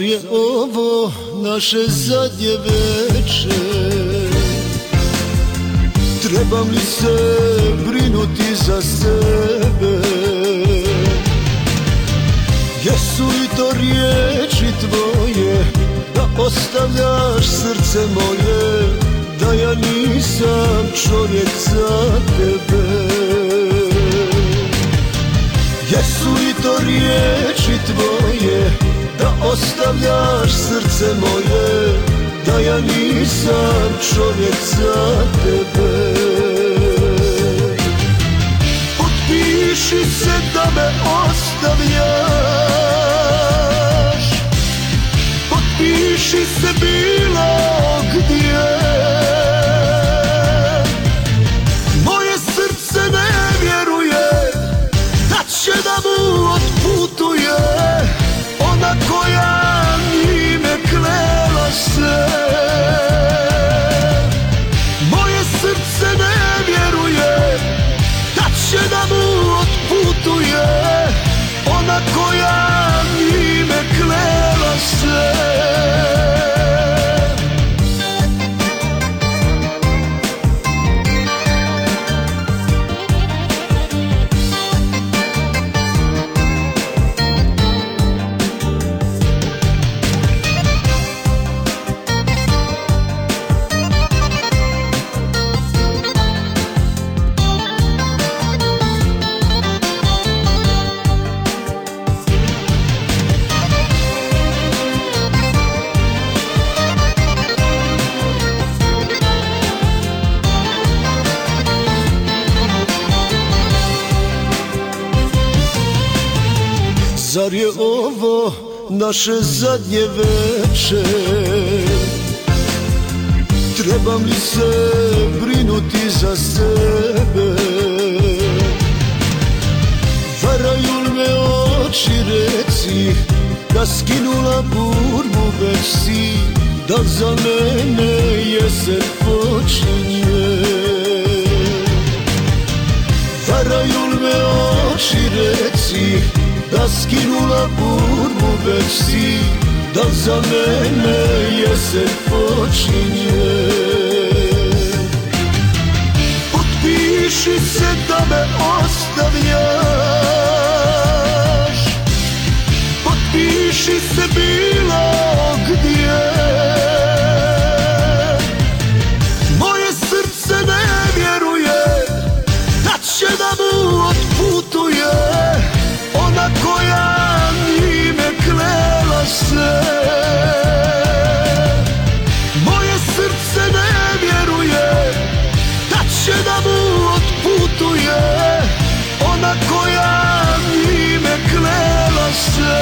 Zar je ovo naše zadnje veče? Trebam li se brinuti za sebe? Jesu li to riječi tvoje da ostavljaš srce moje, da ja nisam čovjek za tebe? Jesu li to riječi tvoje da ostavljaš srce moje, da ja nisam čovjek za tebe? Potpiši se da me ostavljaš, potpiši se bilo gdje. Moje srce ne vjeruje da će da mu otputuje ona koja njime klela se. Moje srce ne vjeruje da će da mu otputuje ona koja njime klela se. Zar je ovo naše zadnje veče? Trebam li se brinuti za sebe? Varaju li me oči, reci, da skinula burmu već si, da za mene jesen počinje? Varaju li me oči, reci, da skinula burmu već si, da za mene jesen počinje? Potpiši se da me ostavljaš, potpiši se bilo gdje. Moje srce ne vjeruje da će da mu otputuje ona koja njime klela se. Moje srce ne vjeruje da će da mu otputuje ona koja njime klela se.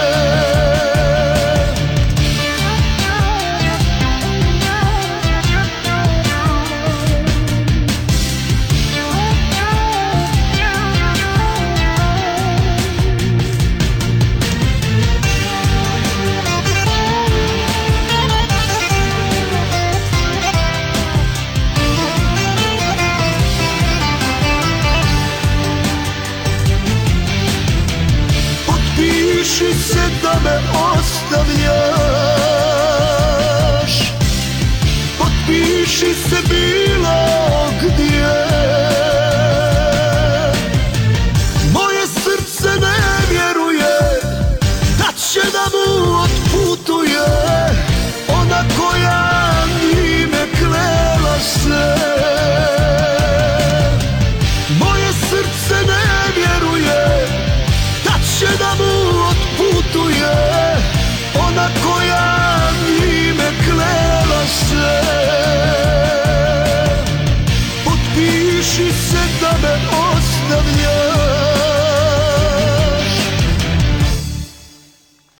Potpiši se da me ostavljaš, potpiši se bilo gdje. Moje srce ne vjeruje da će da mu otputuje ona koja njime klela se. Moje srce ne vjeruje da će da mu otputuje ona koja njime klela se. Potpiši se da me